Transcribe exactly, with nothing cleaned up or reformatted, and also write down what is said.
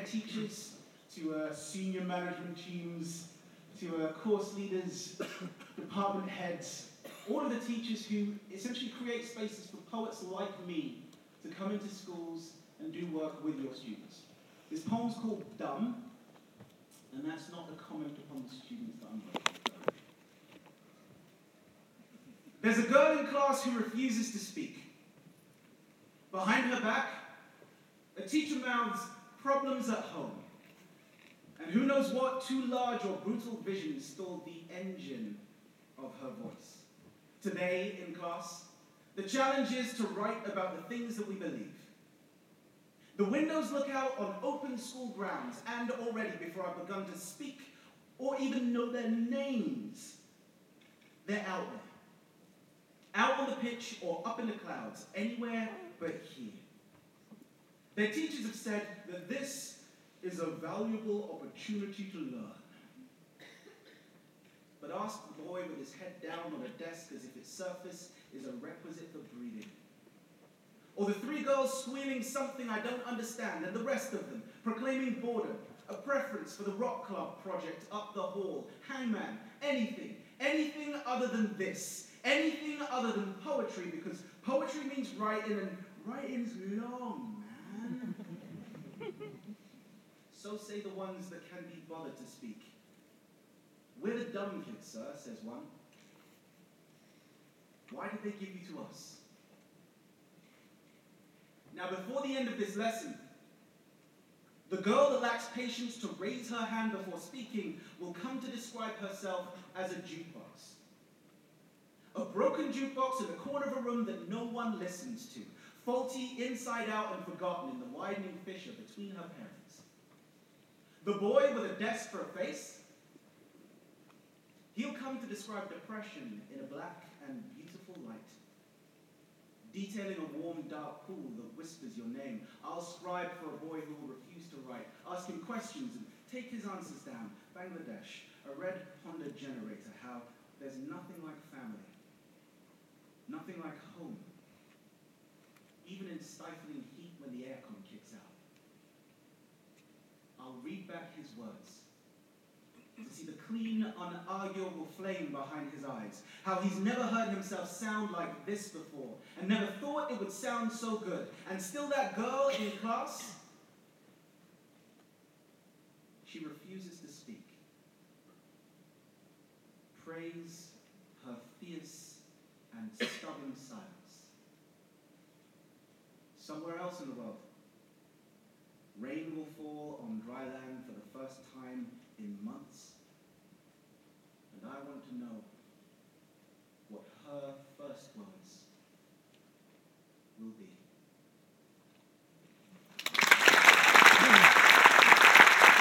head teachers, to uh, senior management teams, to uh, course leaders, department heads, all of the teachers who essentially create spaces for poets like me to come into schools and do work with your students. This poem's called Dumb, and that's not a comment upon the students that I'm working with. There's a girl in class who refuses to speak. Behind her back, a teacher mouths problems at home. And who knows what too large or brutal vision stalled the engine of her voice. Today in class, the challenge is to write about the things that we believe. The windows look out on open school grounds, and already before I've begun to speak or even know their names, they're out there. Out on the pitch or up in the clouds, anywhere but here. Their teachers have said that this is a valuable opportunity to learn. But ask the boy with his head down on a desk as if its surface is a requisite for breathing. Or the three girls squealing something I don't understand, and the rest of them proclaiming boredom, a preference for the rock club project up the hall, hangman, anything, anything other than this, anything other than poetry, because poetry means writing, and writing's long, man. So say the ones that can be bothered to speak. We're the dumb kids, sir, says one. Why did they give you to us? Now, before the end of this lesson, the girl that lacks patience to raise her hand before speaking will come to describe herself as a jukebox. A broken jukebox in the corner of a room that no one listens to, faulty, inside out, and forgotten in the widening fissure between her parents. The boy with a desk for a face, he'll come to describe depression in a black and beautiful light. Detailing a warm, dark pool that whispers your name. I'll scribe for a boy who will refuse to write. Ask him questions and take his answers down. Bangladesh, a red Honda generator. How there's nothing like family. Nothing like home. Even in stifling heat when the aircon kicks out. I'll read back his words. To see the clean, unarguable flame behind his eyes. How he's never heard himself sound like this before, and never thought it would sound so good. And still that girl in class, she refuses to speak. Praise her fierce and stubborn silence. Somewhere else in the world, rain will fall on dry land for the first time in months. And I want to know what her first words will be.